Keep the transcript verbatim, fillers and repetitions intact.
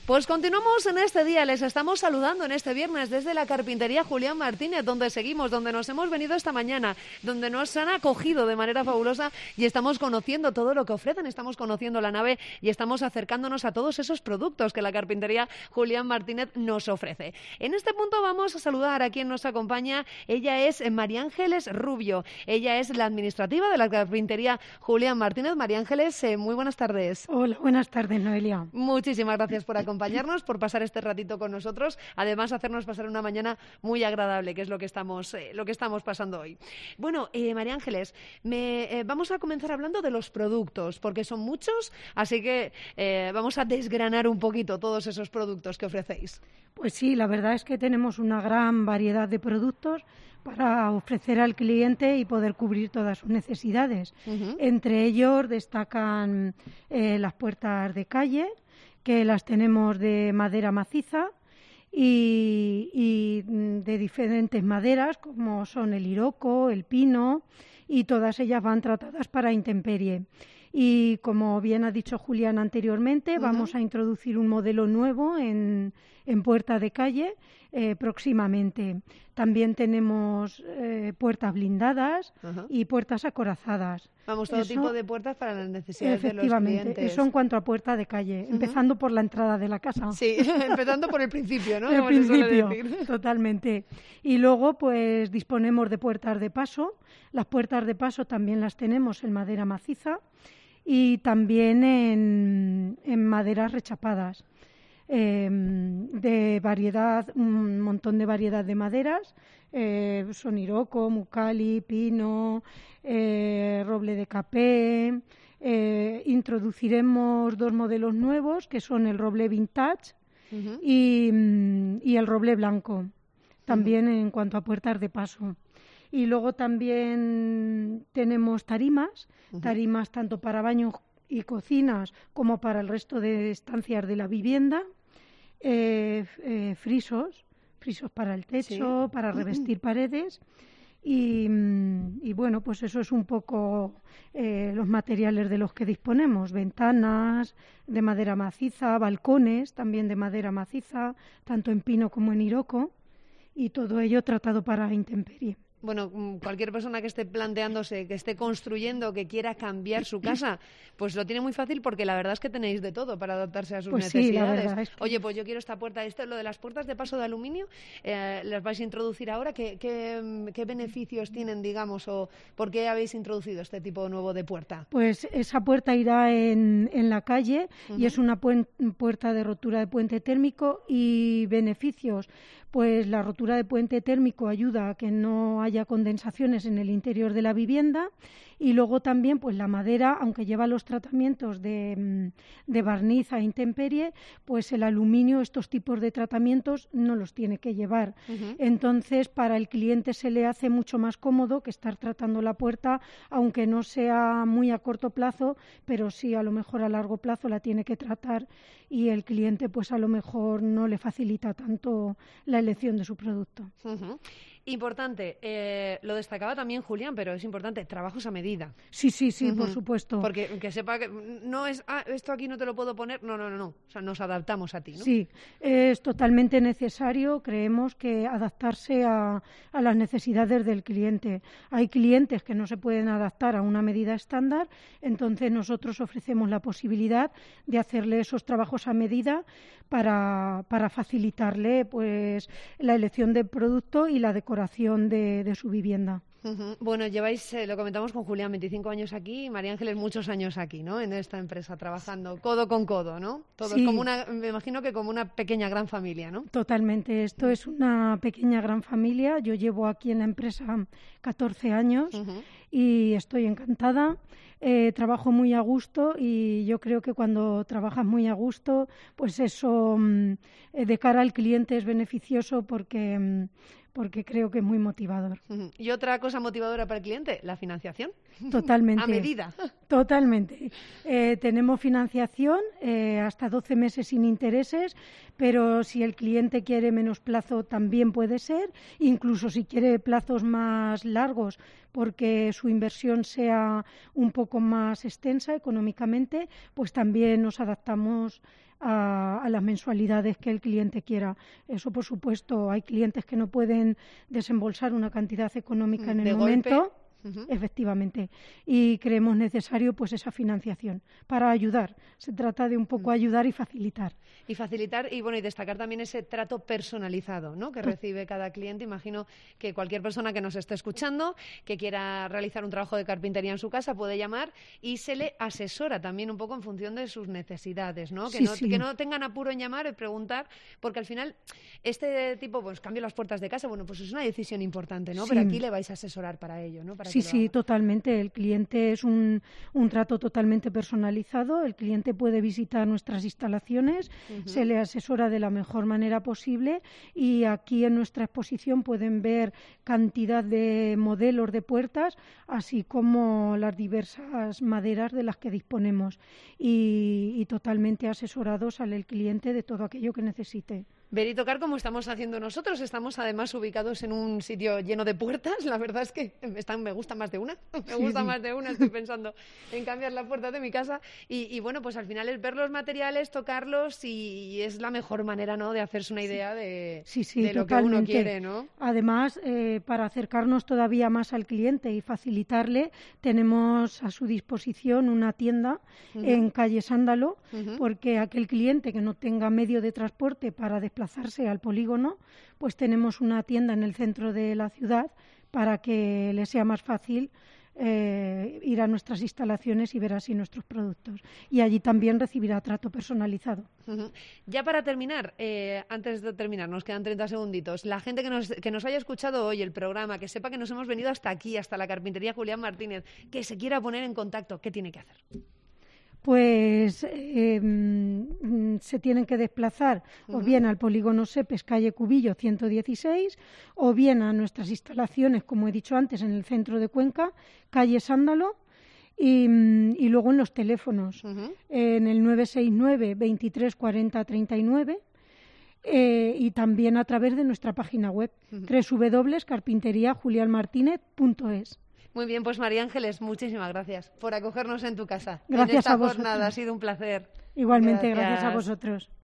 Pues continuamos en este día, les estamos saludando en este viernes desde la carpintería Julián Martínez, donde seguimos, donde nos hemos venido esta mañana, donde nos han acogido de manera fabulosa y estamos conociendo todo lo que ofrecen, estamos conociendo la nave y estamos acercándonos a todos esos productos que la carpintería Julián Martínez nos ofrece. En este punto vamos a saludar a quien nos acompaña, ella es María Ángeles Rubio, ella es la administrativa de la carpintería Julián Martínez. María Ángeles, eh, muy buenas tardes. Hola, buenas tardes, Noelia. Muchísimas gracias por acompañarnos. acompañarnos, por pasar este ratito con nosotros, además hacernos pasar una mañana muy agradable, que es lo que estamos, eh, lo que estamos pasando hoy. Bueno, eh, María Ángeles, me, eh, vamos a comenzar hablando de los productos, porque son muchos, así que eh, vamos a desgranar un poquito todos esos productos que ofrecéis. Pues sí, la verdad es que tenemos una gran variedad de productos para ofrecer al cliente y poder cubrir todas sus necesidades. Uh-huh. Entre ellos destacan eh, las puertas de calle, que las tenemos de madera maciza y, y de diferentes maderas, como son el iroco, el pino, y todas ellas van tratadas para intemperie. Y como bien ha dicho Julián anteriormente, uh-huh. vamos a introducir un modelo nuevo en, en puerta de calle eh, próximamente. También tenemos eh, puertas blindadas uh-huh. y puertas acorazadas. Vamos, todo eso, tipo de puertas para las necesidades de los clientes. Efectivamente, eso en cuanto a puerta de calle, uh-huh. empezando por la entrada de la casa. Sí, empezando por el principio, ¿no? El principio, totalmente. Y luego, pues, disponemos de puertas de paso. Las puertas de paso también las tenemos en madera maciza y también en, en maderas rechapadas. Eh, de variedad, un montón de variedad de maderas, eh, son iroco, mucali, pino, eh, roble de capé. Eh, introduciremos dos modelos nuevos que son el roble vintage uh-huh. y, y el roble blanco, también uh-huh. en cuanto a puertas de paso. Y luego también tenemos tarimas, uh-huh. tarimas tanto para baños y cocinas como para el resto de estancias de la vivienda, eh, eh, frisos, frisos para el techo, sí. para revestir paredes y, y bueno, pues eso es un poco eh, los materiales de los que disponemos, ventanas de madera maciza, balcones también de madera maciza, tanto en pino como en iroco y todo ello tratado para intemperie. Bueno, cualquier persona que esté planteándose, que esté construyendo, que quiera cambiar su casa, pues lo tiene muy fácil porque la verdad es que tenéis de todo para adaptarse a sus pues necesidades. Sí, la verdad es que... Oye, pues yo quiero esta puerta, esto, lo de las puertas de paso de aluminio, eh, ¿las vais a introducir ahora? ¿Qué, qué, qué beneficios tienen, digamos, o por qué habéis introducido este tipo nuevo de puerta? Pues esa puerta irá en, en la calle uh-huh. y es una puen- puerta de rotura de puente térmico y beneficios. Pues la rotura de puente térmico ayuda a que no haya condensaciones en el interior de la vivienda y luego también pues la madera, aunque lleva los tratamientos de, de barniz a intemperie, pues el aluminio, estos tipos de tratamientos no los tiene que llevar. Uh-huh. Entonces para el cliente se le hace mucho más cómodo que estar tratando la puerta, aunque no sea muy a corto plazo, pero sí a lo mejor a largo plazo la tiene que tratar y el cliente pues a lo mejor no le facilita tanto la elección de su producto. Uh-huh. Importante, eh, lo destacaba también Julián, pero es importante, trabajos a medida. Sí, sí, sí, uh-huh. por supuesto. Porque que sepa que no es, ah, esto aquí no te lo puedo poner, no, no, no, no, o sea, nos adaptamos a ti, ¿no? Sí, es totalmente necesario, creemos que adaptarse a, a las necesidades del cliente. Hay clientes que no se pueden adaptar a una medida estándar, entonces nosotros ofrecemos la posibilidad de hacerle esos trabajos a medida para, para facilitarle pues la elección del producto y la decoración de, de su vivienda. Uh-huh. Bueno, lleváis, eh, lo comentamos con Julián, veinticinco años aquí y María Ángeles muchos años aquí, ¿no? En esta empresa, trabajando codo con codo, ¿no? Todo sí. es como una, me imagino que como una pequeña gran familia, ¿no? Totalmente, esto es una pequeña gran familia. Yo llevo aquí en la empresa catorce años uh-huh. y estoy encantada. Eh, trabajo muy a gusto y yo creo que cuando trabajas muy a gusto, pues eso mm, de cara al cliente es beneficioso porque... Mm, porque creo que es muy motivador. Uh-huh. ¿Y otra cosa motivadora para el cliente? La financiación. Totalmente. A medida. Totalmente. Eh, tenemos financiación eh, hasta doce meses sin intereses, pero si el cliente quiere menos plazo también puede ser, incluso si quiere plazos más largos porque su inversión sea un poco más extensa económicamente, pues también nos adaptamos a, a las mensualidades que el cliente quiera. Eso, por supuesto, hay clientes que no pueden desembolsar una cantidad económica en el de momento. golpe. Uh-huh. Efectivamente, y creemos necesario pues esa financiación para ayudar. Se trata de un poco ayudar y facilitar. Y facilitar y bueno y destacar también ese trato personalizado, ¿no?, que recibe cada cliente. Imagino que cualquier persona que nos esté escuchando, que quiera realizar un trabajo de carpintería en su casa, puede llamar y se le asesora también un poco en función de sus necesidades, ¿no? Que, sí, no, sí. que no tengan apuro en llamar y preguntar, porque al final este tipo, pues cambio las puertas de casa, bueno, pues es una decisión importante, ¿no? Sí. Pero aquí le vais a asesorar para ello, ¿no? Para Sí, sí, totalmente. El cliente es un, un trato totalmente personalizado. El cliente puede visitar nuestras instalaciones, uh-huh. se le asesora de la mejor manera posible y aquí en nuestra exposición pueden ver cantidad de modelos de puertas, así como las diversas maderas de las que disponemos y, y totalmente asesorados sale el cliente de todo aquello que necesite. Ver y tocar como estamos haciendo nosotros. Estamos además ubicados en un sitio lleno de puertas. La verdad es que están, me gusta más de una. Me sí, gusta sí. más de una. Estoy pensando en cambiar la puerta de mi casa. Y, y bueno, pues al final es ver los materiales, tocarlos y, y es la mejor manera, ¿no?, de hacerse una idea de, sí, sí, de lo totalmente. que uno quiere, ¿no? Además, eh, para acercarnos todavía más al cliente y facilitarle, tenemos a su disposición una tienda uh-huh. en calle Sándalo, uh-huh. porque aquel cliente que no tenga medio de transporte para desplazarse al polígono, pues tenemos una tienda en el centro de la ciudad para que le sea más fácil eh, ir a nuestras instalaciones y ver así nuestros productos. Y allí también recibirá trato personalizado. Uh-huh. Ya para terminar, eh, antes de terminar, nos quedan treinta segunditos. La gente que nos, que nos haya escuchado hoy el programa, que sepa que nos hemos venido hasta aquí, hasta la carpintería Julián Martínez, que se quiera poner en contacto, ¿qué tiene que hacer? Pues eh, se tienen que desplazar uh-huh. o bien al polígono Sepes, calle Cubillo ciento dieciséis, o bien a nuestras instalaciones, como he dicho antes, en el centro de Cuenca, calle Sándalo, y, y luego en los teléfonos, uh-huh. en el nueve seis nueve, veintitrés cuarenta, treinta y nueve, eh, y también a través de nuestra página web, uh-huh. doble u doble u doble u punto carpintería julián martínez punto es. Muy bien, pues María Ángeles, muchísimas gracias por acogernos en tu casa. Gracias en esta a vosotros. jornada, ha sido un placer. Igualmente, gracias, gracias a vosotros.